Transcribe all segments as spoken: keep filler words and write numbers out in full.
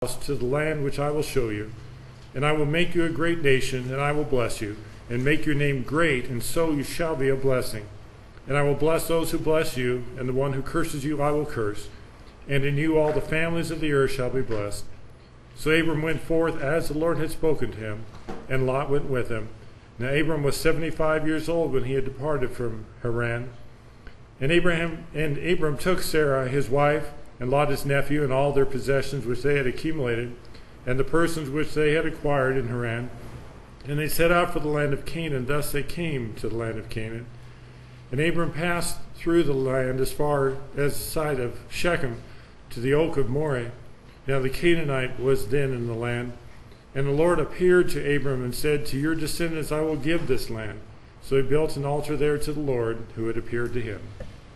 to the land which I will show you, and I will make you a great nation, and I will bless you, and make your name great, and so you shall be a blessing. And I will bless those who bless you, and the one who curses you I will curse, and in you all the families of the earth shall be blessed. So Abram went forth as the Lord had spoken to him, and Lot went with him. Now Abram was seventy-five years old when he had departed from Haran. And Abraham and Abram took Sarah his wife, and Lot his nephew, and all their possessions which they had accumulated, and the persons which they had acquired in Haran. And they set out for the land of Canaan. Thus they came to the land of Canaan. And Abram passed through the land as far as the side of Shechem to the oak of Moreh. Now the Canaanite was then in the land. And the Lord appeared to Abram and said, to your descendants I will give this land. So he built an altar there to the Lord who had appeared to him.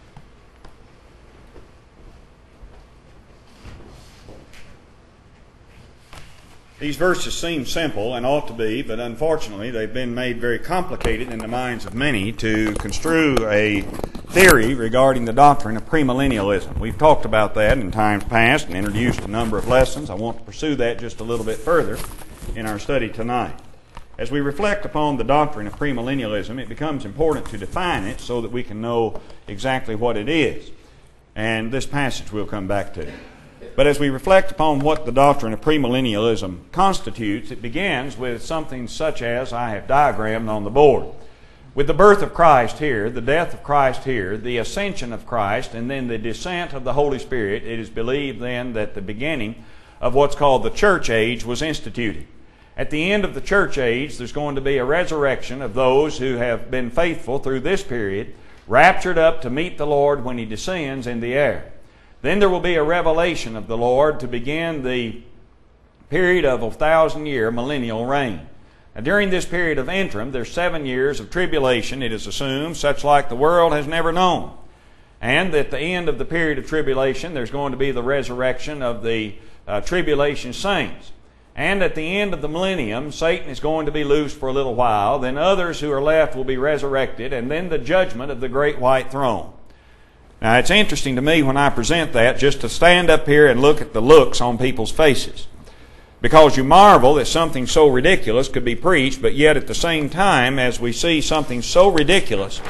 These verses seem simple and ought to be, but unfortunately they've been made very complicated in the minds of many to construe a theory regarding the doctrine of premillennialism. We've talked about that in times past and introduced a number of lessons. I want to pursue that just a little bit further in our study tonight. As we reflect upon the doctrine of premillennialism, it becomes important to define it so that we can know exactly what it is. And this passage we'll come back to. But as we reflect upon what the doctrine of premillennialism constitutes, it begins with something such as I have diagrammed on the board. With the birth of Christ here, the death of Christ here, the ascension of Christ, and then the descent of the Holy Spirit, it is believed then that the beginning of what's called the church age was instituted. At the end of the church age, there's going to be a resurrection of those who have been faithful through this period, raptured up to meet the Lord when He descends in the air. Then there will be a revelation of the Lord to begin the period of a thousand-year millennial reign. Now, during this period of interim, there's seven years of tribulation, it is assumed, such like the world has never known. And at the end of the period of tribulation, there's going to be the resurrection of the uh, tribulation saints. And at the end of the millennium, Satan is going to be loosed for a little while. Then others who are left will be resurrected, and then the judgment of the great white throne. Now, it's interesting to me when I present that just to stand up here and look at the looks on people's faces. Because you marvel that something so ridiculous could be preached, but yet at the same time, as we see something so ridiculous,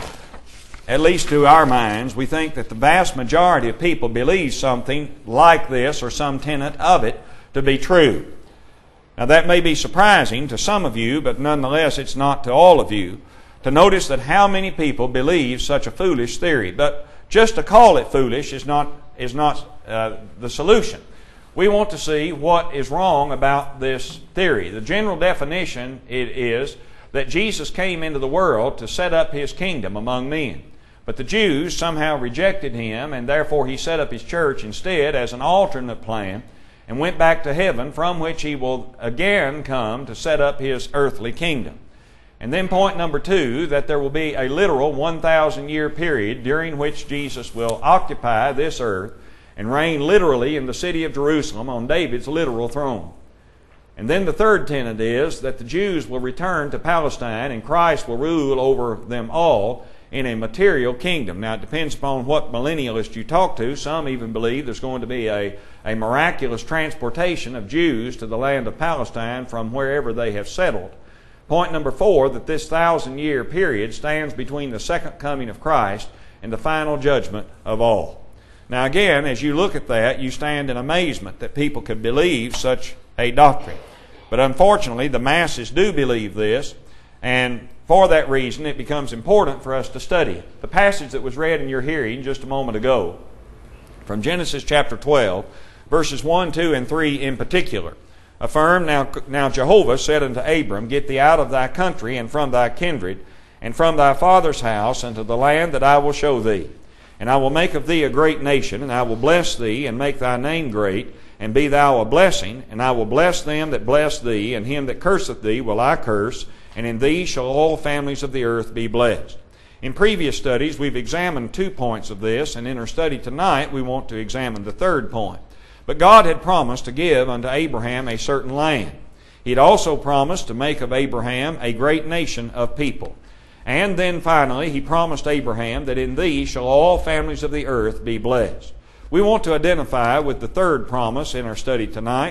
at least to our minds, we think that the vast majority of people believe something like this or some tenet of it to be true. Now, that may be surprising to some of you, but nonetheless it's not to all of you, to notice that how many people believe such a foolish theory. But just to call it foolish is not, is not uh, the solution. We want to see what is wrong about this theory. The general definition it is that Jesus came into the world to set up His kingdom among men. But the Jews somehow rejected Him, and therefore He set up His church instead as an alternate plan and went back to heaven, from which He will again come to set up His earthly kingdom. And then point number two, that there will be a literal one thousand year period during which Jesus will occupy this earth and reign literally in the city of Jerusalem on David's literal throne. And then the third tenet is that the Jews will return to Palestine and Christ will rule over them all in a material kingdom. Now, it depends upon what millennialist you talk to. Some even believe there's going to be a, a miraculous transportation of Jews to the land of Palestine from wherever they have settled. Point number four, that this thousand-year period stands between the second coming of Christ and the final judgment of all. Now again, as you look at that, you stand in amazement that people could believe such a doctrine. But unfortunately, the masses do believe this, and for that reason, it becomes important for us to study it. The passage that was read in your hearing just a moment ago, from Genesis chapter twelve, verses one, two, and three in particular, affirm, now, now Jehovah said unto Abram, get thee out of thy country and from thy kindred and from thy father's house unto the land that I will show thee. And I will make of thee a great nation, and I will bless thee and make thy name great, and be thou a blessing. And I will bless them that bless thee, and him that curseth thee will I curse, and in thee shall all families of the earth be blessed. In previous studies we've examined two points of this, and in our study tonight we want to examine the third point. But God had promised to give unto Abraham a certain land. He had also promised to make of Abraham a great nation of people. And then finally, He promised Abraham that in thee shall all families of the earth be blessed. We want to identify with the third promise in our study tonight,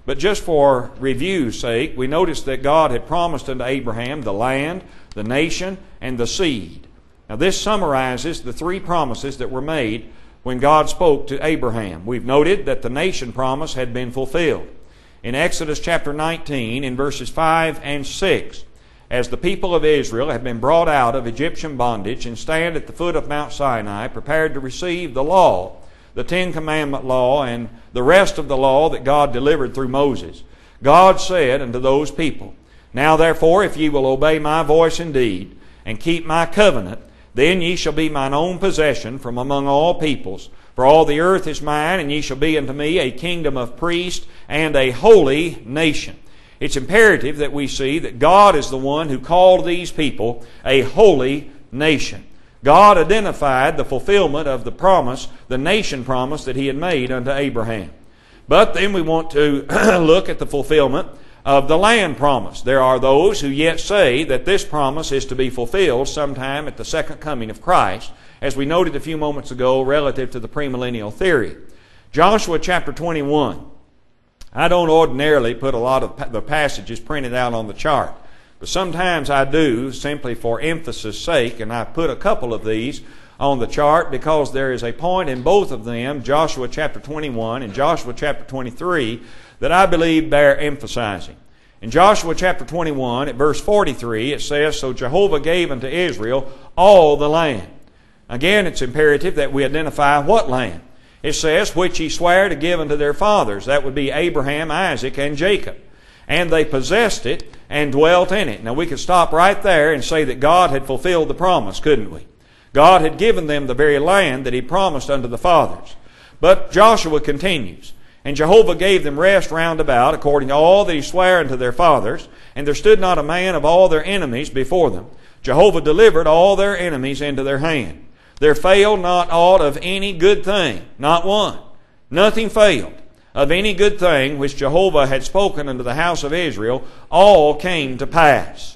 But just for review's sake, we notice that God had promised unto Abraham the land, the nation, and the seed. Now this summarizes the three promises that were made when God spoke to Abraham. We've noted that the nation promise had been fulfilled. In Exodus chapter nineteen, in verses five and six, as the people of Israel had been brought out of Egyptian bondage and stand at the foot of Mount Sinai, prepared to receive the law, the Ten Commandment law, and the rest of the law that God delivered through Moses, God said unto those people, Now therefore, if ye will obey my voice indeed, and keep my covenant, then ye shall be mine own possession from among all peoples. For all the earth is mine, and ye shall be unto me a kingdom of priests and a holy nation. It's imperative that we see that God is the one who called these people a holy nation. God identified the fulfillment of the promise, the nation promise that He had made unto Abraham. But then we want to look at the fulfillment of the land promise. There are those who yet say that this promise is to be fulfilled sometime at the second coming of Christ, as we noted a few moments ago relative to the premillennial theory. Joshua chapter twenty-one. I don't ordinarily put a lot of the passages printed out on the chart, but sometimes I do simply for emphasis' sake, and I put a couple of these on the chart because there is a point in both of them, Joshua chapter twenty-one and Joshua chapter twenty-three, that I believe bear emphasizing. In Joshua chapter twenty-one, at verse forty-three, it says, So Jehovah gave unto Israel all the land. Again, it's imperative that we identify what land. It says, which He sware to give unto their fathers. That would be Abraham, Isaac, and Jacob. And they possessed it and dwelt in it. Now we could stop right there and say that God had fulfilled the promise, couldn't we? God had given them the very land that He promised unto the fathers. But Joshua continues, And Jehovah gave them rest round about, according to all that He sware unto their fathers, and there stood not a man of all their enemies before them. Jehovah delivered all their enemies into their hand. There failed not aught of any good thing, not one. Nothing failed of any good thing which Jehovah had spoken unto the house of Israel. All came to pass.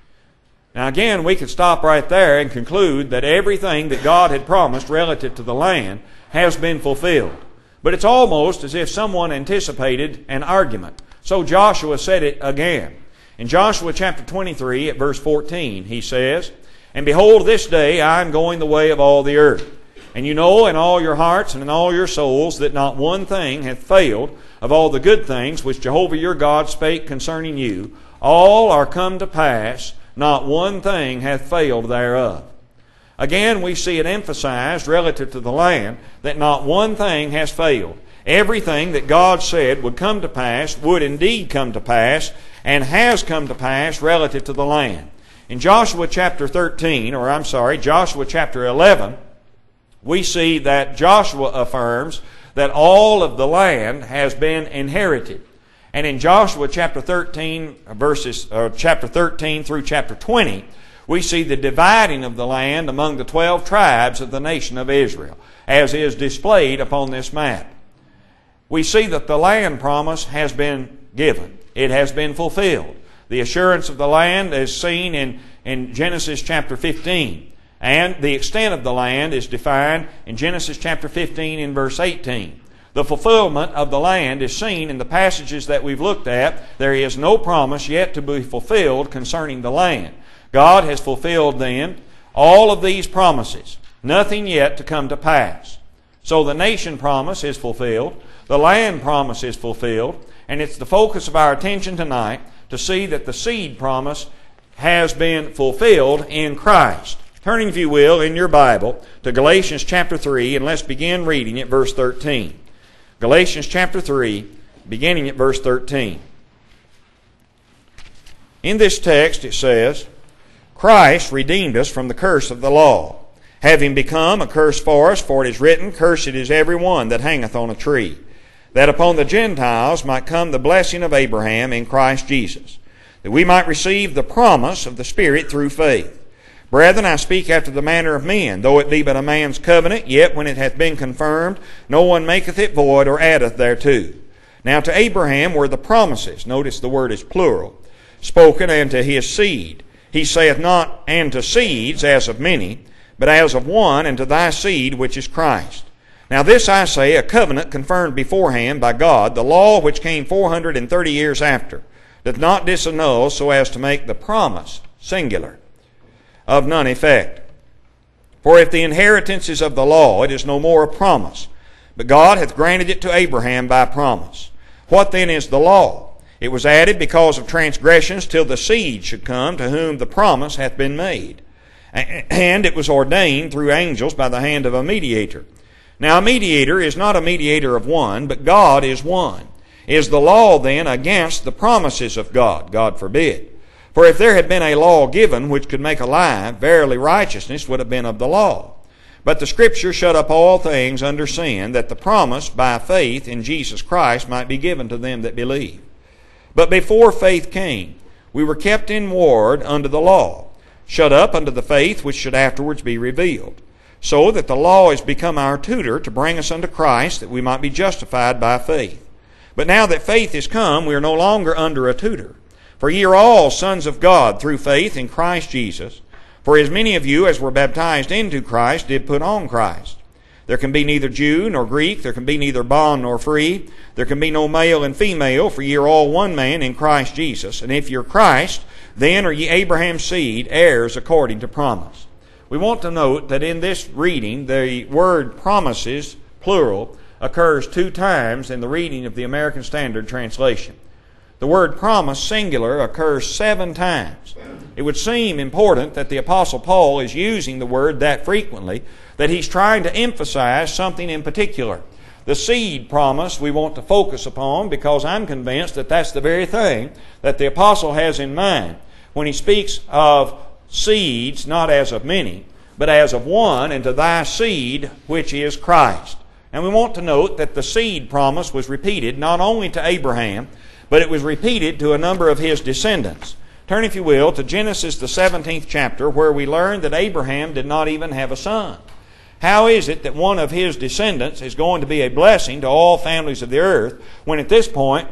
Now again, we could stop right there and conclude that everything that God had promised relative to the land has been fulfilled. But it's almost as if someone anticipated an argument. So Joshua said it again. In Joshua chapter twenty-three at verse fourteen, he says, And behold, this day I am going the way of all the earth. And you know in all your hearts and in all your souls that not one thing hath failed of all the good things which Jehovah your God spake concerning you. All are come to pass, not one thing hath failed thereof. Again, we see it emphasized relative to the land that not one thing has failed. Everything that God said would come to pass would indeed come to pass and has come to pass relative to the land. In Joshua chapter thirteen, or I'm sorry, Joshua chapter eleven, we see that Joshua affirms that all of the land has been inherited. And in Joshua chapter thirteen, verses, uh, chapter thirteen through chapter twenty, we see the dividing of the land among the twelve tribes of the nation of Israel, as is displayed upon this map. We see that the land promise has been given. It has been fulfilled. The assurance of the land is seen in, in Genesis chapter fifteen. And the extent of the land is defined in Genesis chapter fifteen in verse eighteen. The fulfillment of the land is seen in the passages that we've looked at. There is no promise yet to be fulfilled concerning the land. God has fulfilled then all of these promises. Nothing yet to come to pass. So the nation promise is fulfilled. The land promise is fulfilled. And it's the focus of our attention tonight to see that the seed promise has been fulfilled in Christ. Turning, if you will, in your Bible to Galatians chapter three, and let's begin reading at verse thirteen. Galatians chapter three, beginning at verse thirteen. In this text it says, Christ redeemed us from the curse of the law, having become a curse for us, for it is written, Cursed is every one that hangeth on a tree, that upon the Gentiles might come the blessing of Abraham in Christ Jesus, that we might receive the promise of the Spirit through faith. Brethren, I speak after the manner of men. Though it be but a man's covenant, yet when it hath been confirmed, no one maketh it void or addeth thereto. Now to Abraham were the promises, notice the word is plural, spoken and to his seed. He saith not, and to seeds, as of many, but as of one, and to thy seed, which is Christ. Now this I say, a covenant confirmed beforehand by God, the law which came four hundred and thirty years after, doth not disannul so as to make the promise, singular, of none effect. For if the inheritance is of the law, it is no more a promise, but God hath granted it to Abraham by promise. What then is the law? It was added because of transgressions till the seed should come to whom the promise hath been made. And it was ordained through angels by the hand of a mediator. Now a mediator is not a mediator of one, but God is one. Is the law then against the promises of God? God forbid. For if there had been a law given which could make alive, verily righteousness would have been of the law. But the Scripture shut up all things under sin, that the promise by faith in Jesus Christ might be given to them that believe. But before faith came, we were kept in ward under the law, shut up unto the faith which should afterwards be revealed. So that the law is become our tutor to bring us unto Christ, that we might be justified by faith. But now that faith is come, we are no longer under a tutor. For ye are all sons of God through faith in Christ Jesus. For as many of you as were baptized into Christ did put on Christ. There can be neither Jew nor Greek, there can be neither bond nor free, there can be no male and female, for ye are all one man in Christ Jesus. And if you're Christ, then are ye Abraham's seed, heirs according to promise. We want to note that in this reading, the word promises, plural, occurs two times in the reading of the American Standard Translation. The word promise, singular, occurs seven times. It would seem important that the Apostle Paul is using the word that frequently, that he's trying to emphasize something in particular. The seed promise we want to focus upon, because I'm convinced that that's the very thing that the Apostle has in mind when he speaks of seeds, not as of many, but as of one, and to thy seed, which is Christ. And we want to note that the seed promise was repeated not only to Abraham, but it was repeated to a number of his descendants. Turn, if you will, to Genesis, the seventeenth chapter, where we learn that Abraham did not even have a son. How is it that one of his descendants is going to be a blessing to all families of the earth, when at this point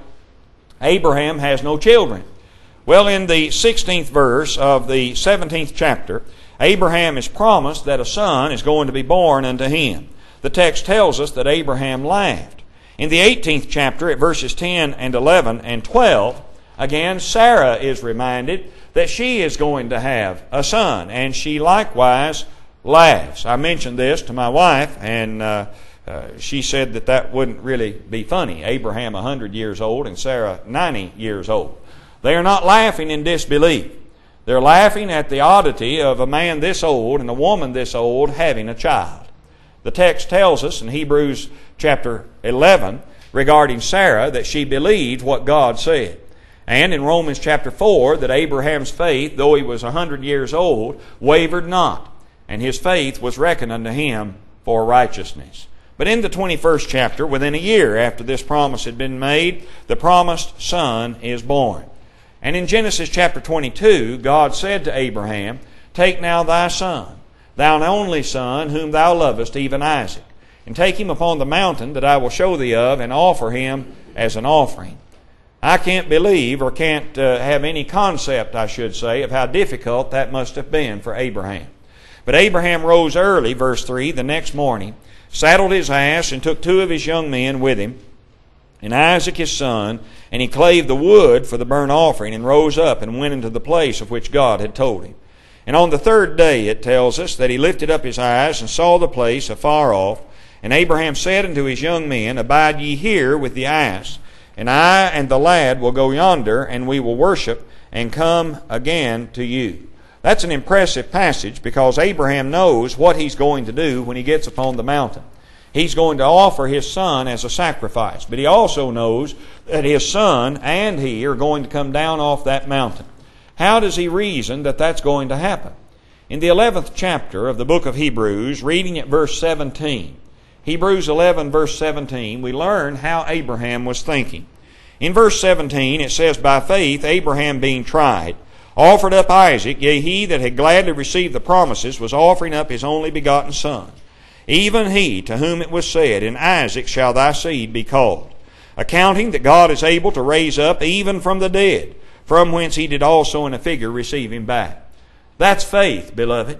Abraham has no children? Well, in the sixteenth verse of the seventeenth chapter, Abraham is promised that a son is going to be born unto him. The text tells us that Abraham laughed. In the eighteenth chapter, at verses ten and eleven and twelve, again Sarah is reminded that she is going to have a son, and she likewise laughs. I mentioned this to my wife, and uh, uh, she said that that wouldn't really be funny. Abraham one hundred years old and Sarah ninety years old. They are not laughing in disbelief. They're laughing at the oddity of a man this old and a woman this old having a child. The text tells us in Hebrews chapter eleven regarding Sarah that she believed what God said. And in Romans chapter four that Abraham's faith, though he was one hundred years old, wavered not, and his faith was reckoned unto him for righteousness. But in the twenty-first chapter, within a year after this promise had been made, the promised son is born. And in Genesis chapter twenty-two, God said to Abraham, Take now thy son, thine only son, whom thou lovest, even Isaac, and take him upon the mountain that I will show thee of, and offer him as an offering. I can't believe, or can't uh, have any concept, I should say, of how difficult that must have been for Abraham. But Abraham rose early, verse three, the next morning, saddled his ass, and took two of his young men with him, and Isaac his son, and he clave the wood for the burnt offering, and rose up and went into the place of which God had told him. And on the third day it tells us that he lifted up his eyes and saw the place afar off. And Abraham said unto his young men, Abide ye here with the ass, and I and the lad will go yonder, and we will worship, and come again to you. That's an impressive passage, because Abraham knows what he's going to do when he gets upon the mountain. He's going to offer his son as a sacrifice. But he also knows that his son and he are going to come down off that mountain. How does he reason that that's going to happen? In the eleventh chapter of the book of Hebrews, reading at verse seventeen, Hebrews eleven, verse seventeen, we learn how Abraham was thinking. In verse seventeen, it says, By faith Abraham being tried, offered up Isaac, yea, he that had gladly received the promises was offering up his only begotten son. Even he to whom it was said, In Isaac shall thy seed be called, accounting that God is able to raise up even from the dead, from whence he did also in a figure receive him back. That's faith, beloved.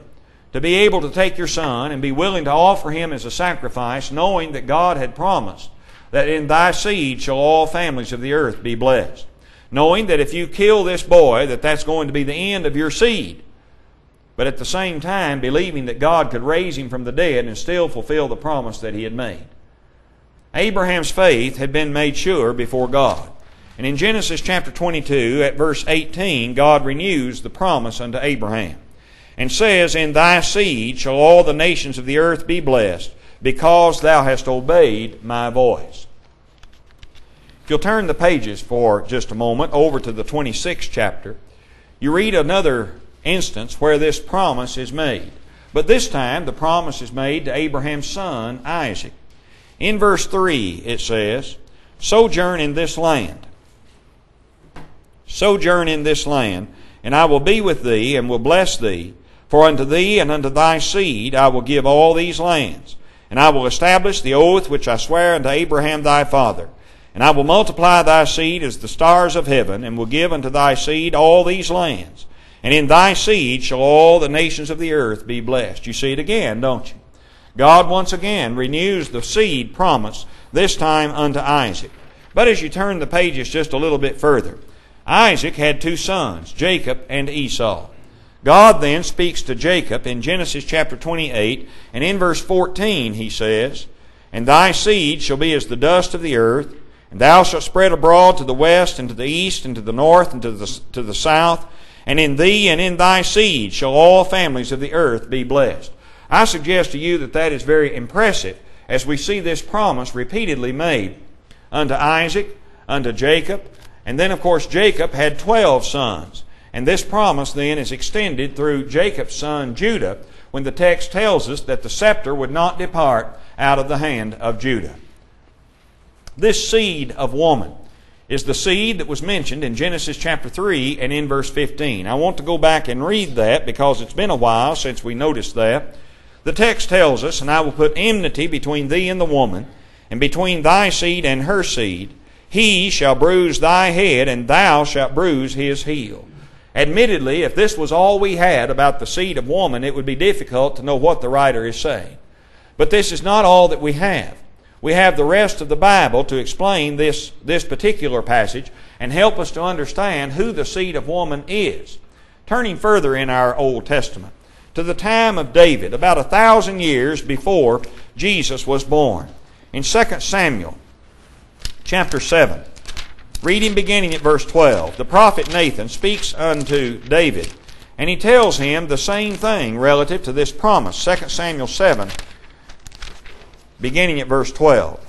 to be able to take your son and be willing to offer him as a sacrifice, knowing that God had promised that in thy seed shall all families of the earth be blessed. Knowing that if you kill this boy, that that's going to be the end of your seed. But at the same time, believing that God could raise him from the dead and still fulfill the promise that he had made. Abraham's faith had been made sure before God. And in Genesis chapter twenty-two, at verse eighteen, God renews the promise unto Abraham and says, in thy seed shall all the nations of the earth be blessed, because thou hast obeyed my voice. If you'll turn the pages for just a moment over to the twenty-sixth chapter, you read another instance where this promise is made. But this time the promise is made to Abraham's son Isaac. In verse three it says, Sojourn in this land. Sojourn in this land, and I will be with thee, and will bless thee. For unto thee and unto thy seed I will give all these lands. And I will establish the oath which I swear unto Abraham thy father. And I will multiply thy seed as the stars of heaven, and will give unto thy seed all these lands. And in thy seed shall all the nations of the earth be blessed. You see it again, don't you? God once again renews the seed promise, this time unto Isaac. But as you turn the pages just a little bit further, Isaac had two sons, Jacob and Esau. God then speaks to Jacob in Genesis chapter twenty-eight, and in verse fourteen he says, And thy seed shall be as the dust of the earth, and thou shalt spread abroad to the west, and to the east, and to the north, and to the, to the south, and in thee and in thy seed shall all families of the earth be blessed. I suggest to you that that is very impressive, as we see this promise repeatedly made unto Isaac, unto Jacob, and then of course Jacob had twelve sons. And this promise then is extended through Jacob's son Judah, when the text tells us that the scepter would not depart out of the hand of Judah. This seed of woman is the seed that was mentioned in Genesis chapter three and in verse fifteen. I want to go back and read that because it's been a while since we noticed that. The text tells us, And I will put enmity between thee and the woman, and between thy seed and her seed. He shall bruise thy head, and thou shalt bruise his heel. Admittedly, if this was all we had about the seed of woman, it would be difficult to know what the writer is saying. But this is not all that we have. We have the rest of the Bible to explain this, this particular passage and help us to understand who the seed of woman is. Turning further in our Old Testament, to the time of David, about a thousand years before Jesus was born. In Second Samuel chapter seven, reading beginning at verse twelve, the prophet Nathan speaks unto David, and he tells him the same thing relative to this promise. Second Samuel seven, beginning at verse twelve.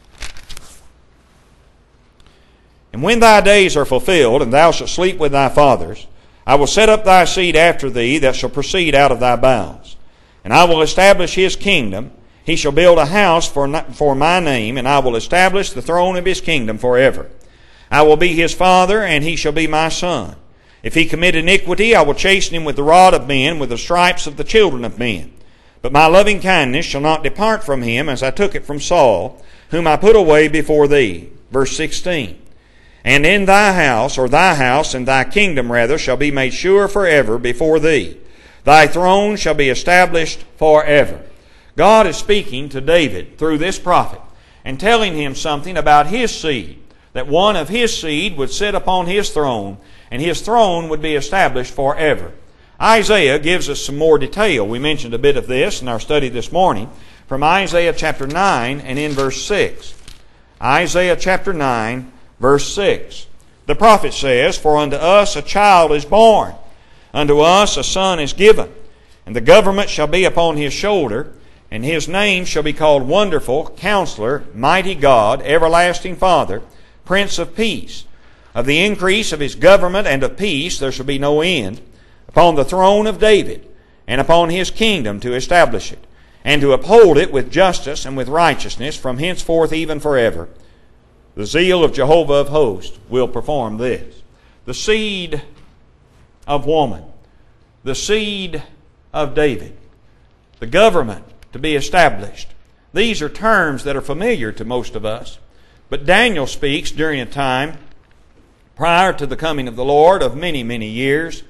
And when thy days are fulfilled, and thou shalt sleep with thy fathers, I will set up thy seed after thee that shall proceed out of thy bowels. And I will establish his kingdom. He shall build a house for, for my name, and I will establish the throne of his kingdom forever. I will be his father, and he shall be my son. If he commit iniquity, I will chasten him with the rod of men, with the stripes of the children of men. But my loving kindness shall not depart from him, as I took it from Saul, whom I put away before thee. Verse sixteen. And in thy house, or thy house, and thy kingdom rather, shall be made sure forever before thee. Thy throne shall be established forever. God is speaking to David through this prophet and telling him something about his seed, that one of his seed would sit upon his throne, and his throne would be established forever. Isaiah gives us some more detail. We mentioned a bit of this in our study this morning from Isaiah chapter nine and in verse six. Isaiah chapter nine, verse six. The prophet says, For unto us a child is born, unto us a son is given, and the government shall be upon his shoulder, and his name shall be called Wonderful, Counselor, Mighty God, Everlasting Father, Prince of Peace. Of the increase of his government and of peace there shall be no end, upon the throne of David, and upon his kingdom to establish it, and to uphold it with justice and with righteousness from henceforth even forever. The zeal of Jehovah of hosts will perform this. The seed of woman, the seed of David, the government to be established. These are terms that are familiar to most of us. But Daniel speaks during a time prior to the coming of the Lord of many, many years.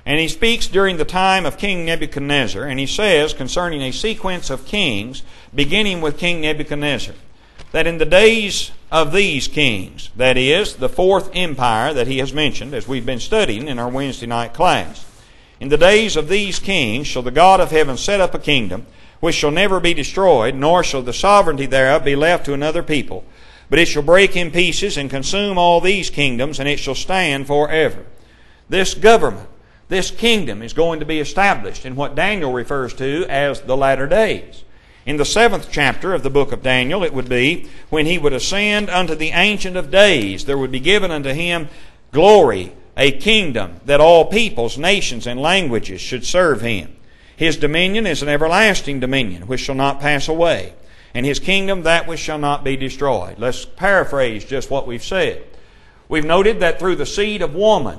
And he speaks during the time of King Nebuchadnezzar, and he says concerning a sequence of kings, beginning with King Nebuchadnezzar, that in the days of these kings, that is, the fourth empire that he has mentioned, as we've been studying in our Wednesday night class, in the days of these kings shall the God of heaven set up a kingdom, which shall never be destroyed, nor shall the sovereignty thereof be left to another people. But it shall break in pieces and consume all these kingdoms, and it shall stand forever. This government, this kingdom is going to be established in what Daniel refers to as the latter days. In the seventh chapter of the book of Daniel, it would be, when he would ascend unto the Ancient of Days, there would be given unto him glory, a kingdom that all peoples, nations, and languages should serve him. His dominion is an everlasting dominion, which shall not pass away, and his kingdom that which shall not be destroyed. Let's paraphrase just what we've said. We've noted that through the seed of woman,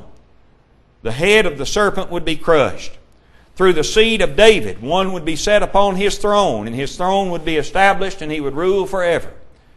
the head of the serpent would be crushed. Through the seed of David, one would be set upon his throne, and his throne would be established, and he would rule forever.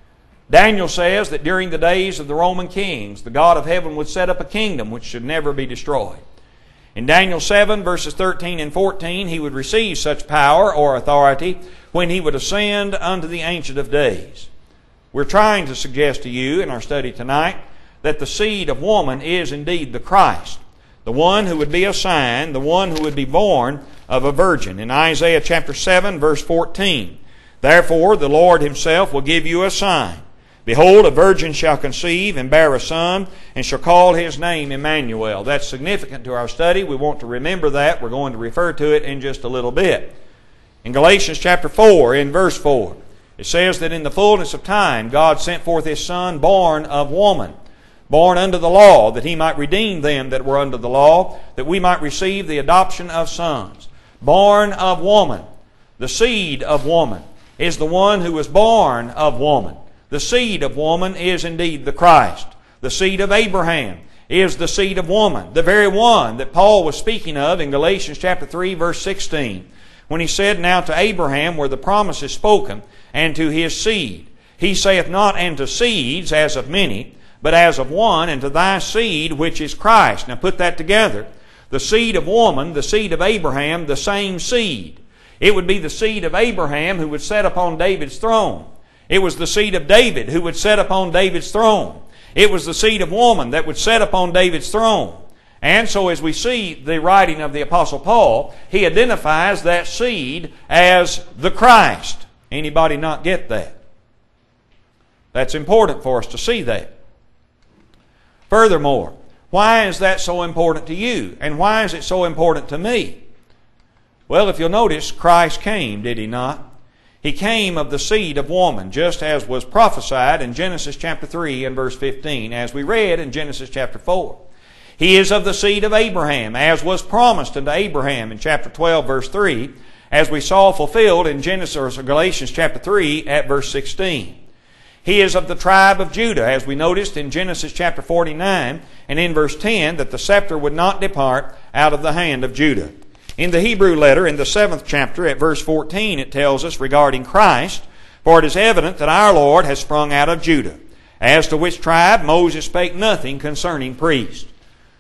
Daniel says that during the days of the Roman kings, the God of heaven would set up a kingdom which should never be destroyed. In Daniel seven, verses thirteen and fourteen, he would receive such power or authority when he would ascend unto the Ancient of Days. We're trying to suggest to you in our study tonight that the seed of woman is indeed the Christ, the one who would be a sign, the one who would be born of a virgin. In Isaiah chapter seven, verse fourteen, therefore the Lord himself will give you a sign. Behold, a virgin shall conceive and bear a son, and shall call his name Emmanuel. That's significant to our study. We want to remember that. We're going to refer to it in just a little bit. In Galatians chapter four, in verse four, it says that in the fullness of time God sent forth his Son, born of woman, born under the law, that he might redeem them that were under the law, that we might receive the adoption of sons. Born of woman. The seed of woman is the one who was born of woman. The seed of woman is indeed the Christ. The seed of Abraham is the seed of woman, the very one that Paul was speaking of in Galatians chapter three, verse sixteen, when he said, now to Abraham were the promises spoken, and to his seed. He saith not, and to seeds as of many, but as of one, and to thy seed, which is Christ. Now put that together. The seed of woman, the seed of Abraham, the same seed. It would be the seed of Abraham who would sit upon David's throne. It was the seed of David who would sit upon David's throne. It was the seed of woman that would sit upon David's throne. And so as we see the writing of the Apostle Paul, he identifies that seed as the Christ. Anybody not get that? That's important for us to see that. Furthermore, why is that so important to you? And why is it so important to me? Well, if you'll notice, Christ came, did he not? He came of the seed of woman, just as was prophesied in Genesis chapter three and verse fifteen, as we read in Genesis chapter four. He is of the seed of Abraham, as was promised unto Abraham in chapter twelve, verse three, as we saw fulfilled in Genesis or Galatians chapter three at verse sixteen. He is of the tribe of Judah, as we noticed in Genesis chapter forty-nine and in verse ten, that the scepter would not depart out of the hand of Judah. In the Hebrew letter, in the seventh chapter, at verse fourteen, it tells us regarding Christ, for it is evident that our Lord has sprung out of Judah, as to which tribe Moses spake nothing concerning priests.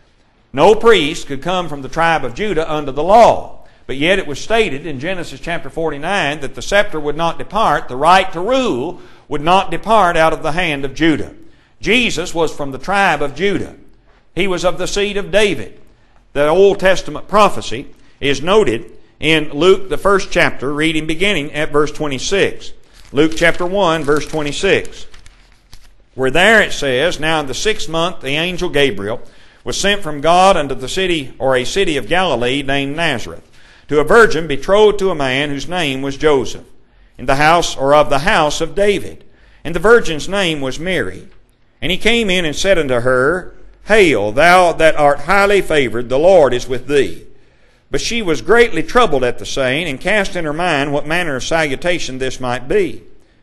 No priest could come from the tribe of Judah under the law, but yet it was stated in Genesis chapter forty-nine that the scepter would not depart, the right to rule would not depart out of the hand of Judah. Jesus was from the tribe of Judah. He was of the seed of David. The Old Testament prophecy is noted in Luke, the first chapter, reading beginning at verse twenty-six. Luke chapter one, verse twenty-six. Where there it says, now in the sixth month the angel Gabriel was sent from God unto the city, or a city of Galilee named Nazareth, to a virgin betrothed to a man whose name was Joseph, in the house, or of the house of David. And the virgin's name was Mary. And he came in and said unto her, Hail, thou that art highly favored, the Lord is with thee. But she was greatly troubled at the saying, and cast in her mind what manner of salutation this might be.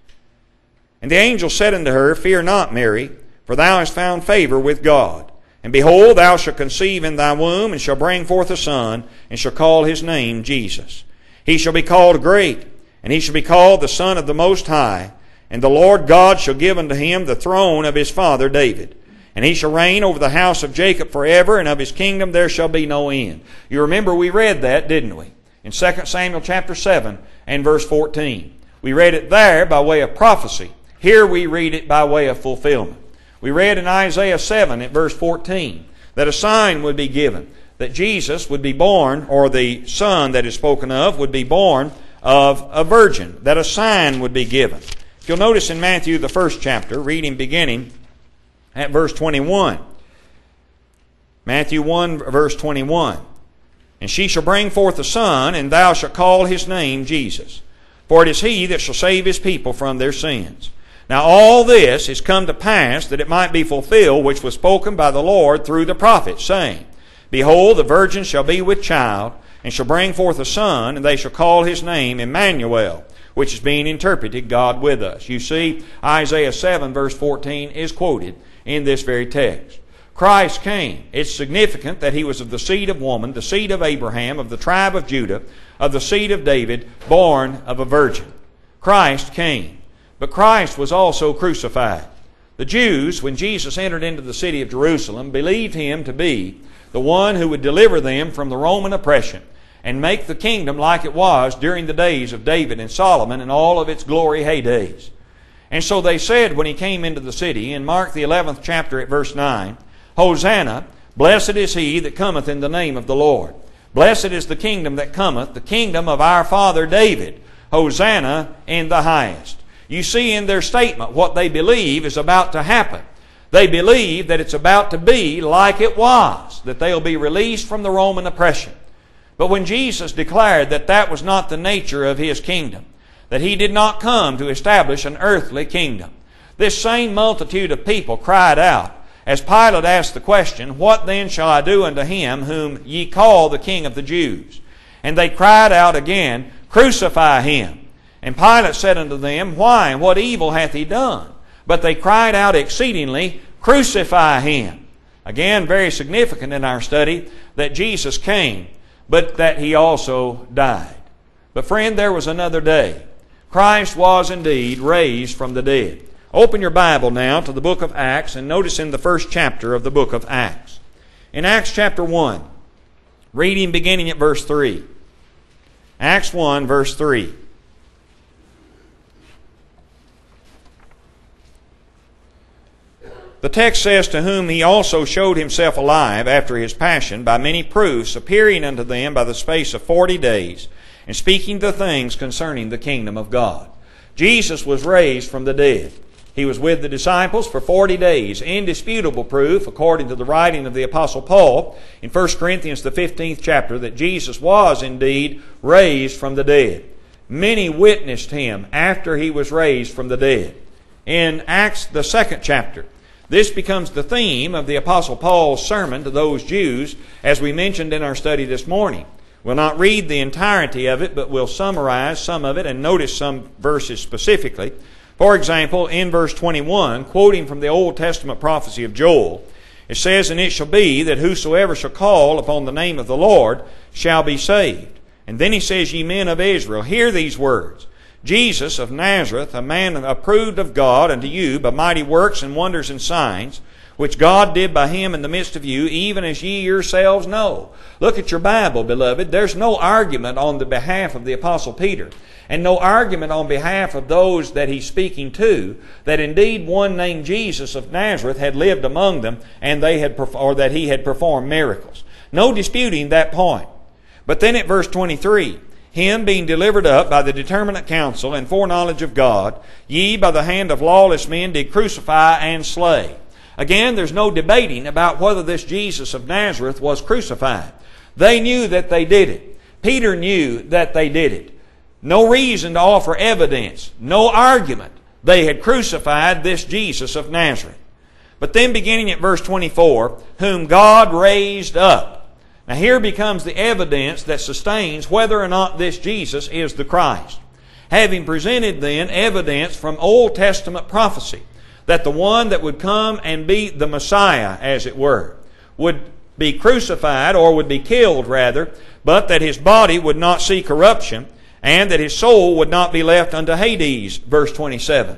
And the angel said unto her, Fear not, Mary, for thou hast found favor with God. And behold, thou shalt conceive in thy womb, and shalt bring forth a son, and shalt call his name Jesus. He shall be called Great, and he shall be called the Son of the Most High. And the Lord God shall give unto him the throne of his father David. And he shall reign over the house of Jacob forever, and of his kingdom there shall be no end. You remember we read that, didn't we? In Second Samuel chapter seven and verse fourteen. We read it there by way of prophecy. Here we read it by way of fulfillment. We read in Isaiah seven at verse fourteen that a sign would be given, that Jesus would be born, or the Son that is spoken of would be born of a virgin, that a sign would be given. If you'll notice in Matthew, the first chapter, reading beginning at verse twenty-one. Matthew one, verse twenty-one. And she shall bring forth a son, and thou shalt call his name Jesus. For it is he that shall save his people from their sins. Now all this is come to pass, that it might be fulfilled, which was spoken by the Lord through the prophet, saying, Behold, the virgin shall be with child, and shall bring forth a son, and they shall call his name Emmanuel, which is being interpreted, God with us. You see, Isaiah seven, verse fourteen is quoted in this very text. Christ came. It's significant that he was of the seed of woman, the seed of Abraham, of the tribe of Judah, of the seed of David, born of a virgin. Christ came. But Christ was also crucified. The Jews, when Jesus entered into the city of Jerusalem, believed him to be the one who would deliver them from the Roman oppression and make the kingdom like it was during the days of David and Solomon and all of its glory heydays. And so they said when he came into the city, in Mark the eleventh chapter at verse nine, Hosanna, blessed is he that cometh in the name of the Lord. Blessed is the kingdom that cometh, the kingdom of our father David. Hosanna in the highest. You see in their statement what they believe is about to happen. They believe that it's about to be like it was, that they'll be released from the Roman oppression. But when Jesus declared that that was not the nature of his kingdom, that he did not come to establish an earthly kingdom, this same multitude of people cried out, as Pilate asked the question, What then shall I do unto him whom ye call the King of the Jews? And they cried out again, Crucify him. And Pilate said unto them, Why? What evil hath he done? But they cried out exceedingly, Crucify him. Again, very significant in our study that Jesus came, but that he also died. But friend, there was another day. Christ was indeed raised from the dead. Open your Bible now to the book of Acts and notice in the first chapter of the book of Acts. In Acts chapter one, reading beginning at verse three. Acts one, verse three. The text says, To whom he also showed himself alive after his passion by many proofs, appearing unto them by the space of forty days, and speaking the things concerning the kingdom of God. Jesus was raised from the dead. He was with the disciples for forty days. Indisputable proof, according to the writing of the Apostle Paul in First Corinthians the fifteenth chapter, that Jesus was indeed raised from the dead. Many witnessed him after he was raised from the dead. In Acts the second chapter, this becomes the theme of the Apostle Paul's sermon to those Jews, as we mentioned in our study this morning. We'll not read the entirety of it, but we'll summarize some of it and notice some verses specifically. For example, in verse twenty-one, quoting from the Old Testament prophecy of Joel, it says, And it shall be that whosoever shall call upon the name of the Lord shall be saved. And then he says, Ye men of Israel, hear these words. Jesus of Nazareth, a man approved of God unto you by mighty works and wonders and signs, which God did by him in the midst of you, even as ye yourselves know. Look at your Bible, beloved. There's no argument on the behalf of the Apostle Peter, and no argument on behalf of those that he's speaking to, that indeed one named Jesus of Nazareth had lived among them, and they had, or that he had performed miracles. No disputing that point. But then at verse twenty-three, Him being delivered up by the determinate counsel and foreknowledge of God, ye by the hand of lawless men did crucify and slay. Again, there's no debating about whether this Jesus of Nazareth was crucified. They knew that they did it. Peter knew that they did it. No reason to offer evidence. No argument. They had crucified this Jesus of Nazareth. But then beginning at verse twenty-four, whom God raised up. Now here becomes the evidence that sustains whether or not this Jesus is the Christ. Having presented then evidence from Old Testament prophecy, that the one that would come and be the Messiah, as it were, would be crucified, or would be killed rather, but that his body would not see corruption, and that his soul would not be left unto Hades, verse twenty-seven.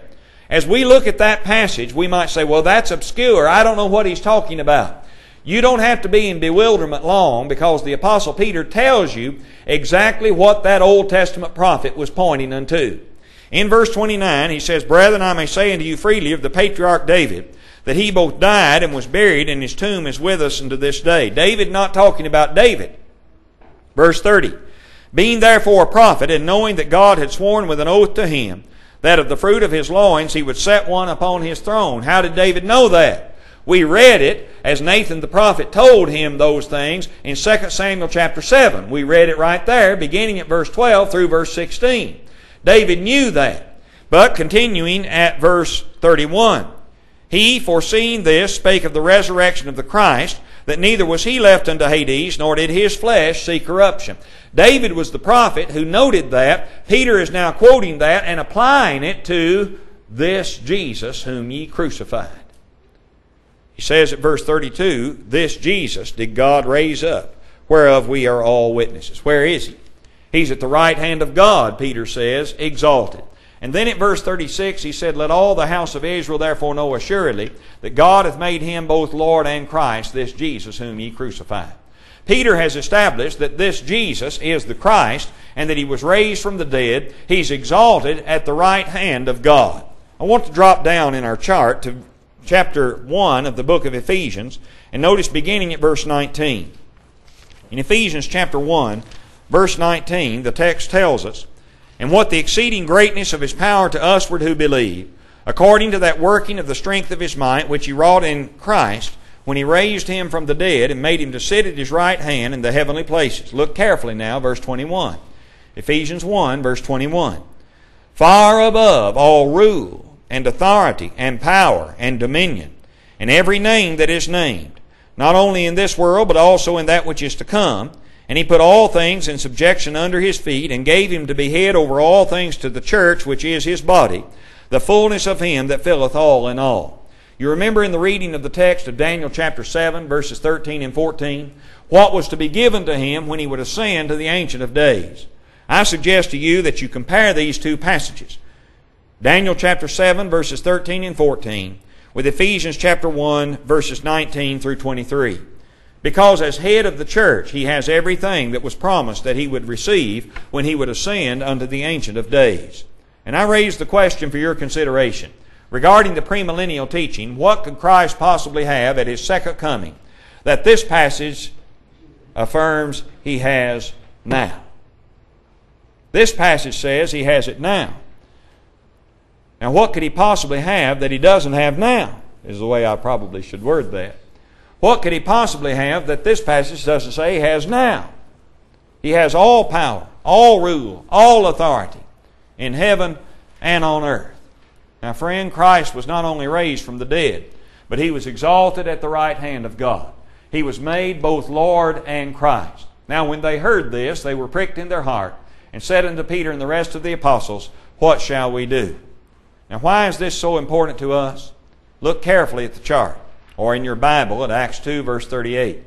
As we look at that passage, we might say, well, that's obscure. I don't know what he's talking about. You don't have to be in bewilderment long, because the Apostle Peter tells you exactly what that Old Testament prophet was pointing unto. In verse twenty-nine, he says, Brethren, I may say unto you freely of the patriarch David, that he both died and was buried, and his tomb is with us unto this day. David not talking about David. Verse thirty, Being therefore a prophet, and knowing that God had sworn with an oath to him, that of the fruit of his loins he would set one upon his throne. How did David know that? We read it as Nathan the prophet told him those things in Second Samuel chapter seven. We read it right there, beginning at verse twelve through verse sixteen. David knew that. But continuing at verse thirty-one, He, foreseeing this, spake of the resurrection of the Christ, that neither was he left unto Hades, nor did his flesh see corruption. David was the prophet who noted that. Peter is now quoting that and applying it to this Jesus whom ye crucified. He says at verse thirty-two, This Jesus did God raise up, whereof we are all witnesses. Where is he? He's at the right hand of God, Peter says, exalted. And then at verse thirty-six he said, Let all the house of Israel therefore know assuredly that God hath made him both Lord and Christ, this Jesus whom ye crucified. Peter has established that this Jesus is the Christ, and that he was raised from the dead. He's exalted at the right hand of God. I want to drop down in our chart to chapter one of the book of Ephesians, and notice beginning at verse nineteen. In Ephesians chapter one, verse nineteen, the text tells us, And what the exceeding greatness of his power to usward who believe, according to that working of the strength of his might, which he wrought in Christ, when he raised him from the dead, and made him to sit at his right hand in the heavenly places. Look carefully now, verse twenty-one. Ephesians one, verse twenty-one. Far above all rule, and authority, and power, and dominion, and every name that is named, not only in this world, but also in that which is to come. And he put all things in subjection under his feet, and gave him to be head over all things to the church, which is his body, the fullness of him that filleth all in all. You remember in the reading of the text of Daniel chapter seven, verses thirteen and fourteen, what was to be given to him when he would ascend to the Ancient of Days. I suggest to you that you compare these two passages, Daniel chapter seven, verses thirteen and fourteen, with Ephesians chapter one, verses nineteen through twenty-three. Because as head of the church, he has everything that was promised that he would receive when he would ascend unto the Ancient of Days. And I raise the question for your consideration. Regarding the premillennial teaching, what could Christ possibly have at his second coming that this passage affirms he has now? This passage says he has it now. Now what could he possibly have that he doesn't have now, is the way I probably should word that. What could he possibly have that this passage doesn't say he has now? He has all power, all rule, all authority in heaven and on earth. Now, friend, Christ was not only raised from the dead, but he was exalted at the right hand of God. He was made both Lord and Christ. Now, when they heard this, they were pricked in their heart, and said unto Peter and the rest of the apostles, What shall we do? Now, why is this so important to us? Look carefully at the chart, or in your Bible at Acts two, verse thirty-eight.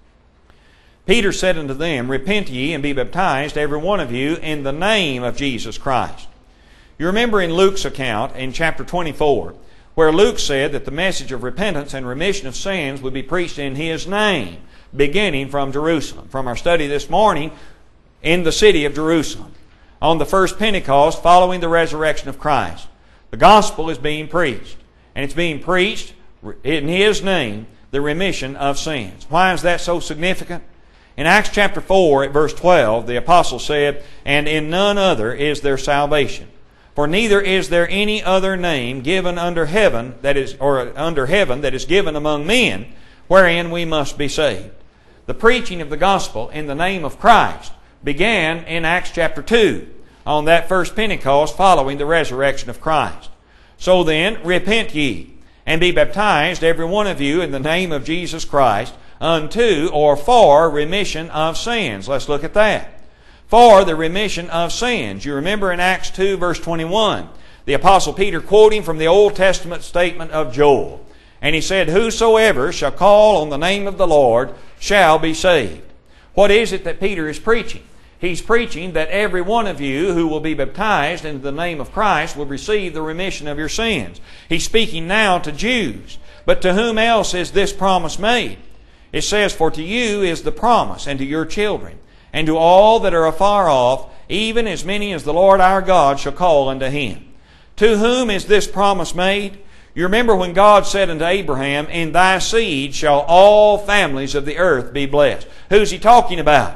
Peter said unto them, Repent ye, and be baptized, every one of you, in the name of Jesus Christ. You remember in Luke's account in chapter twenty-four, where Luke said that the message of repentance and remission of sins would be preached in his name, beginning from Jerusalem. From our study this morning, in the city of Jerusalem, on the first Pentecost following the resurrection of Christ, the gospel is being preached, and it's being preached in his name, the remission of sins. Why is that so significant? In Acts chapter four at verse twelve, the apostle said, And in none other is there salvation. For neither is there any other name given under heaven that is, or under heaven that is given among men, wherein we must be saved. The preaching of the gospel in the name of Christ began in Acts chapter two, on that first Pentecost following the resurrection of Christ. So then, repent ye, and be baptized, every one of you, in the name of Jesus Christ, unto or for remission of sins. Let's look at that. For the remission of sins. You remember in Acts two, verse twenty-one, the Apostle Peter quoting from the Old Testament statement of Joel. And he said, Whosoever shall call on the name of the Lord shall be saved. What is it that Peter is preaching? He's preaching that every one of you who will be baptized into the name of Christ will receive the remission of your sins. He's speaking now to Jews. But to whom else is this promise made? It says, "For to you is the promise, and to your children, and to all that are afar off, even as many as the Lord our God shall call unto Him." To whom is this promise made? You remember when God said unto Abraham, "In thy seed shall all families of the earth be blessed." Who's He talking about?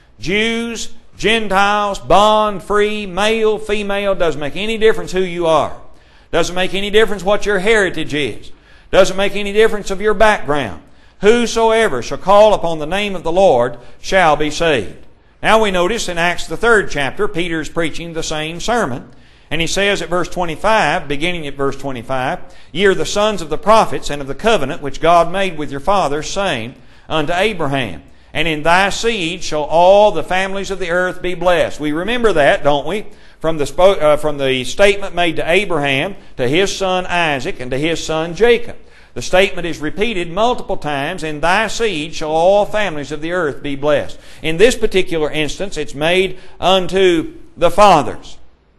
Jews, Gentiles, bond, free, male, female. Doesn't make any difference who you are. Doesn't make any difference what your heritage is. Doesn't make any difference of your background. Whosoever shall call upon the name of the Lord shall be saved. Now we notice in Acts the third chapter, Peter's preaching the same sermon. And he says at verse twenty-five, beginning at verse twenty-five, "Ye are the sons of the prophets and of the covenant which God made with your fathers, saying unto Abraham, and in thy seed shall all the families of the earth be blessed." We remember that, don't we? From the, spo- uh, from the statement made to Abraham, to his son Isaac, and to his son Jacob. The statement is repeated multiple times, "In thy seed shall all families of the earth be blessed." In this particular instance, it's made unto the fathers.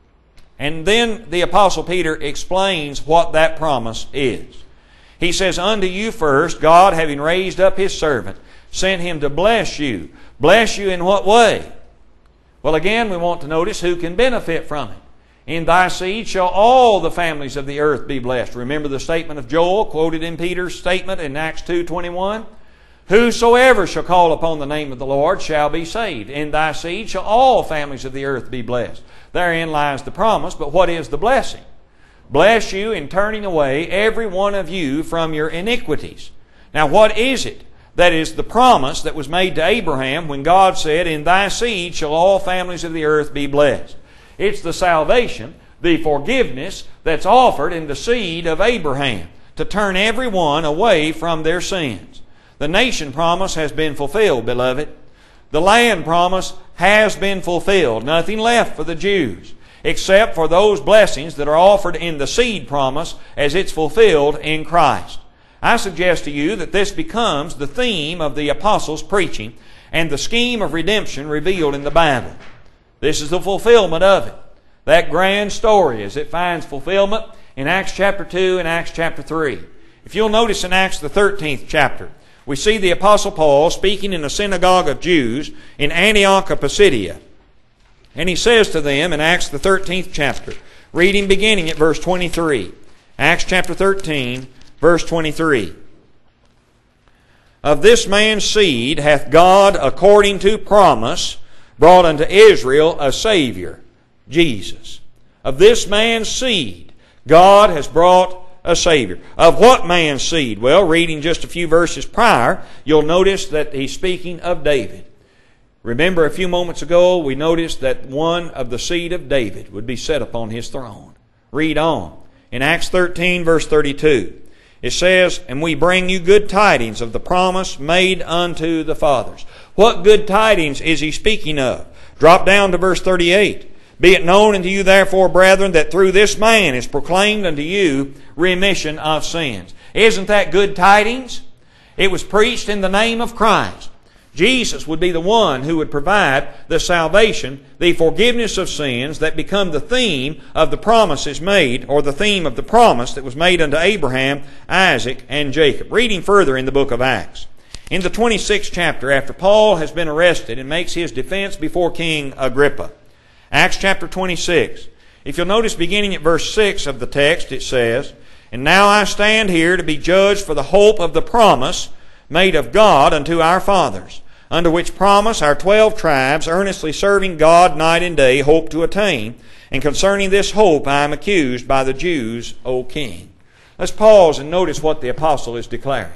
And then the Apostle Peter explains what that promise is. He says, "Unto you first, God, having raised up His servant, sent Him to bless you." Bless you in what way? Well, again, we want to notice who can benefit from it. "In thy seed shall all the families of the earth be blessed." Remember the statement of Joel quoted in Peter's statement in Acts two twenty-one? "Whosoever shall call upon the name of the Lord shall be saved. In thy seed shall all families of the earth be blessed." Therein lies the promise, but what is the blessing? Bless you in turning away every one of you from your iniquities. Now what is it that is the promise that was made to Abraham when God said, "In thy seed shall all families of the earth be blessed"? It's the salvation, the forgiveness that's offered in the seed of Abraham to turn everyone away from their sins. The nation promise has been fulfilled, beloved. The land promise has been fulfilled. Nothing left for the Jews except for those blessings that are offered in the seed promise as it's fulfilled in Christ. I suggest to you that this becomes the theme of the apostles' preaching and the scheme of redemption revealed in the Bible. This is the fulfillment of it. That grand story as it finds fulfillment in Acts chapter two and Acts chapter three. If you'll notice in Acts the thirteenth chapter, we see the Apostle Paul speaking in a synagogue of Jews in Antioch of Pisidia. And he says to them in Acts the thirteenth chapter, reading beginning at verse twenty-three. Acts chapter thirteen, verse twenty-three. "Of this man's seed hath God, according to promise, brought unto Israel a Savior, Jesus." Of this man's seed, God has brought a Savior. Of what man's seed? Well, reading just a few verses prior, you'll notice that he's speaking of David. Remember a few moments ago we noticed that one of the seed of David would be set upon his throne. Read on. In Acts thirteen, verse thirty-two, it says, "And we bring you good tidings of the promise made unto the fathers." What good tidings is he speaking of? Drop down to verse thirty-eight. "Be it known unto you therefore, brethren, that through this man is proclaimed unto you remission of sins." Isn't that good tidings? It was preached in the name of Christ. Jesus would be the one who would provide the salvation, the forgiveness of sins that become the theme of the promises made, or the theme of the promise that was made unto Abraham, Isaac, and Jacob. Reading further in the book of Acts. In the twenty-sixth chapter, after Paul has been arrested and makes his defense before King Agrippa, Acts chapter twenty-six. If you'll notice beginning at verse six of the text, it says, "And now I stand here to be judged for the hope of the promise made of God unto our fathers, unto which promise our twelve tribes, earnestly serving God night and day, hope to attain. And concerning this hope I am accused by the Jews, O king." Let's pause and notice what the apostle is declaring.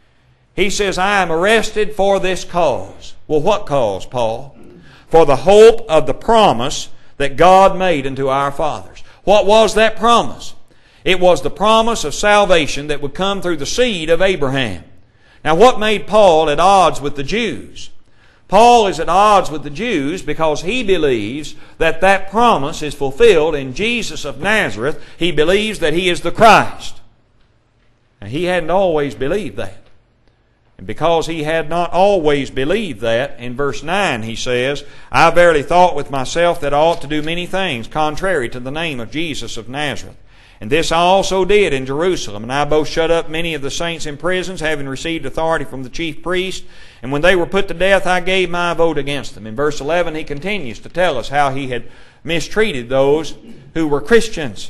He says, "I am arrested for this cause." Well, what cause, Paul? "For the hope of the promise that God made unto our fathers." What was that promise? It was the promise of salvation that would come through the seed of Abraham. Now, what made Paul at odds with the Jews? Paul is at odds with the Jews because he believes that that promise is fulfilled in Jesus of Nazareth. He believes that He is the Christ. Now, he hadn't always believed that. And because he had not always believed that, in verse nine he says, I verily thought with myself that I ought to do many things contrary to the name of Jesus of Nazareth. And this I also did in Jerusalem. And I both shut up many of the saints in prisons, having received authority from the chief priests. And when they were put to death, I gave my vote against them. In verse eleven he continues to tell us how he had mistreated those who were Christians.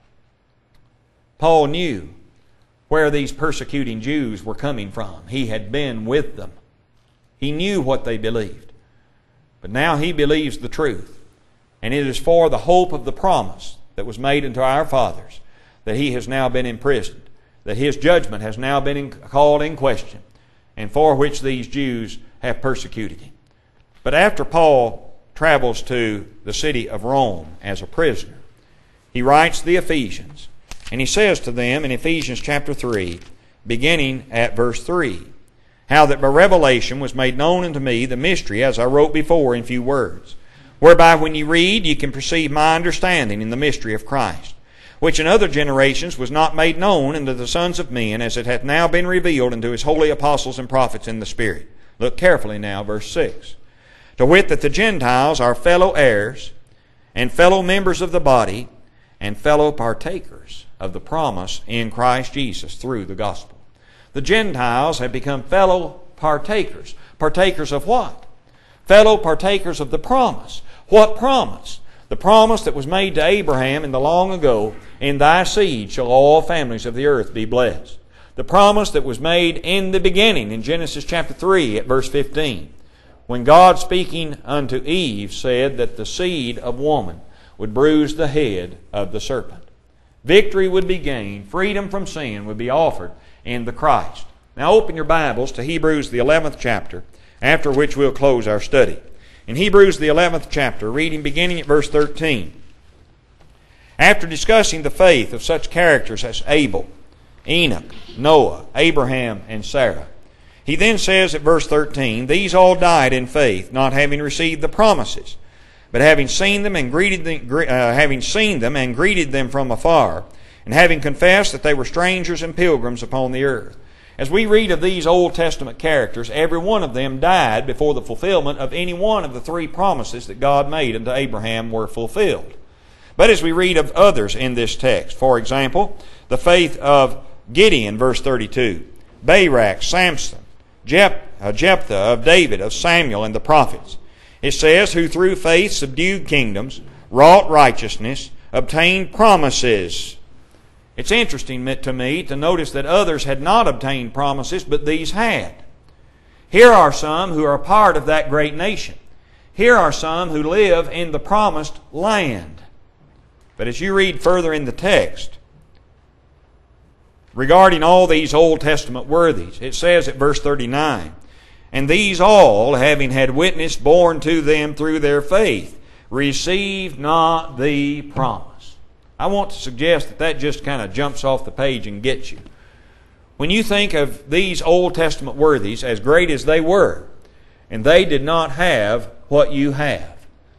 Paul knew where these persecuting Jews were coming from. He had been with them. He knew what they believed. But now he believes the truth. And it is for the hope of the promise that was made unto our fathers that he has now been imprisoned, that his judgment has now been in, called in question, and for which these Jews have persecuted him. But after Paul travels to the city of Rome as a prisoner, he writes the Ephesians, and he says to them in Ephesians chapter three, beginning at verse three, how that by revelation was made known unto me the mystery, as I wrote before in few words, whereby when you read, you can perceive my understanding in the mystery of Christ, which in other generations was not made known unto the sons of men, as it hath now been revealed unto his holy apostles and prophets in the Spirit. Look carefully now, verse six. To wit, that the Gentiles are fellow heirs, and fellow members of the body, and fellow partakers of the promise in Christ Jesus through the gospel. The Gentiles have become fellow partakers. Partakers of what? Fellow partakers of the promise. What promise? The promise that was made to Abraham in the long ago, in thy seed shall all families of the earth be blessed. The promise that was made in the beginning in Genesis chapter three at verse fifteen, when God speaking unto Eve said that the seed of woman would bruise the head of the serpent. Victory would be gained, freedom from sin would be offered in the Christ. Now open your Bibles to Hebrews the eleventh chapter, after which we'll close our study. In Hebrews the eleventh chapter, reading beginning at verse thirteen. After discussing the faith of such characters as Abel, Enoch, Noah, Abraham, and Sarah, he then says at verse thirteen, these all died in faith, not having received the promises, but having seen them and greeted them, uh, having seen them and greeted them from afar, and having confessed that they were strangers and pilgrims upon the earth. As we read of these Old Testament characters, every one of them died before the fulfillment of any one of the three promises that God made unto Abraham were fulfilled. But as we read of others in this text, for example, the faith of Gideon, verse thirty-two, Barak, Samson, Jep- uh, Jephthah, of David, of Samuel, and the prophets. It says, who through faith subdued kingdoms, wrought righteousness, obtained promises. It's interesting to me to notice that others had not obtained promises, but these had. Here are some who are a part of that great nation. Here are some who live in the promised land. But as you read further in the text, regarding all these Old Testament worthies, it says at verse thirty-nine, and these all, having had witness borne to them through their faith, received not the promise. I want to suggest that that just kind of jumps off the page and gets you. When you think of these Old Testament worthies, as great as they were, and they did not have what you have.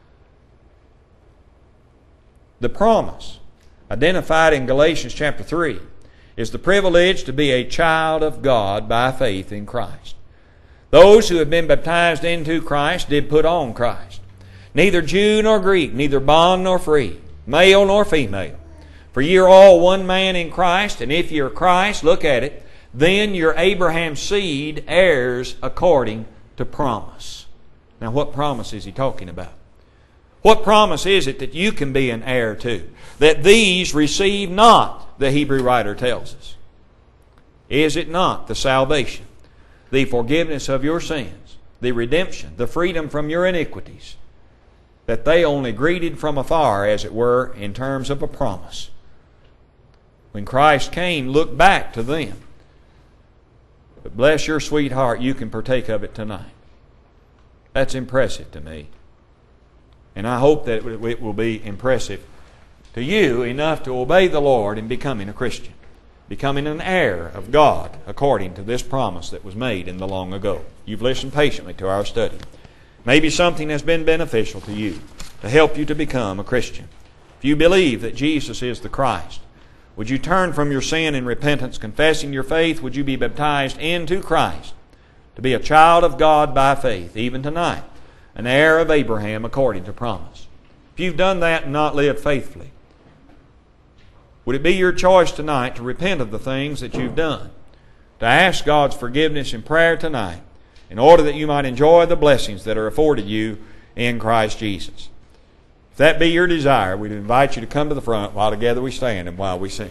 The promise, identified in Galatians chapter three, is the privilege to be a child of God by faith in Christ. Those who have been baptized into Christ did put on Christ. Neither Jew nor Greek, neither bond nor free, male nor female. For ye are all one man in Christ, and if ye are Christ, look at it, then you're Abraham's seed, heirs according to promise. Now what promise is he talking about? What promise is it that you can be an heir to? That these receive not, the Hebrew writer tells us. Is it not the salvation, the forgiveness of your sins, the redemption, the freedom from your iniquities, that they only greeted from afar, as it were, in terms of a promise? When Christ came, look back to them. But bless your sweet heart, you can partake of it tonight. That's impressive to me. And I hope that it will be impressive to you enough to obey the Lord in becoming a Christian, becoming an heir of God according to this promise that was made in the long ago. You've listened patiently to our study. Maybe something has been beneficial to you to help you to become a Christian. If you believe that Jesus is the Christ, would you turn from your sin in repentance, confessing your faith? Would you be baptized into Christ? to be a child of God by faith, even tonight, an heir of Abraham according to promise. If you've done that and not lived faithfully, would it be your choice tonight to repent of the things that you've done, to ask God's forgiveness in prayer tonight, in order that you might enjoy the blessings that are afforded you in Christ Jesus? If that be your desire, we'd invite you to come to the front while together we stand and while we sing.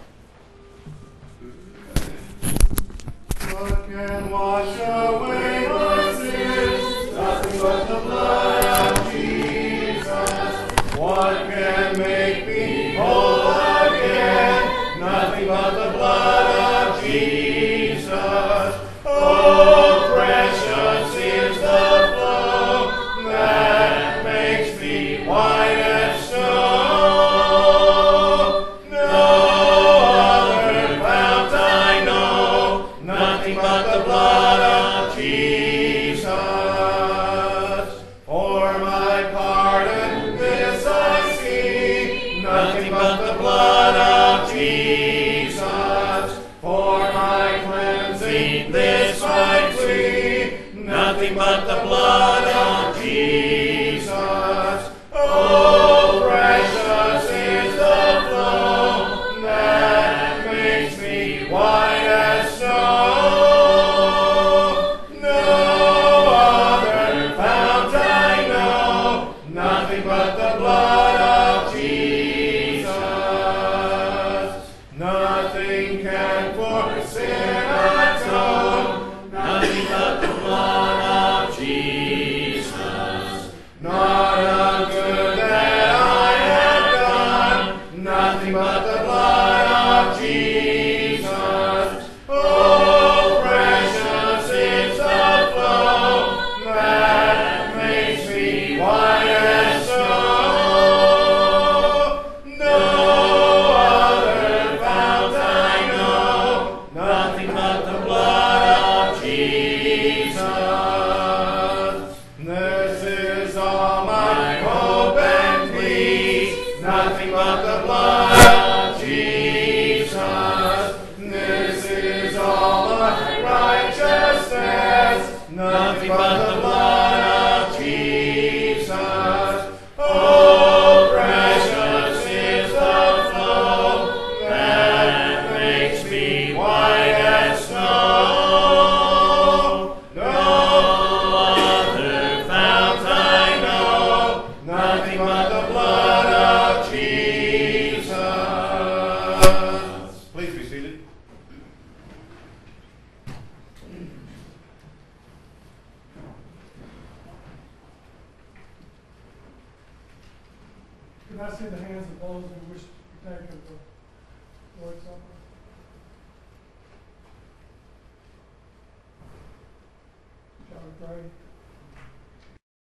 What can wash away my sins? Nothing but the blood of Jesus. What can make me whole again? Nothing but the blood of Jesus. Oh, precious is the flow that makes me white as snow. No other fount I know, nothing but the blood of Jesus. For my pardon, this I see, nothing but the blood of Jesus. For my cleansing, this I plead, nothing but the blood of Jesus. Oh, precious is the flow that makes me white as snow. No other fount I know, nothing but the blood of Jesus. Nothing can for sin atone, nothing but the blood of Jesus. Not a good that I have done, nothing but the blood of Jesus. Oh, precious is the flow that makes me white as snow. No other fount I know, nothing but the blood of Jesus. This is all my hope and plea, nothing but the blood of Jesus. This is all my righteousness, nothing but the blood of Jesus. Oh, precious is the flow that makes me white as snow. No other fount I know, nothing but the blood of Jesus. Please be seated. Can I see the hands of those who wish to partake of the Lord's Supper? Shall we pray?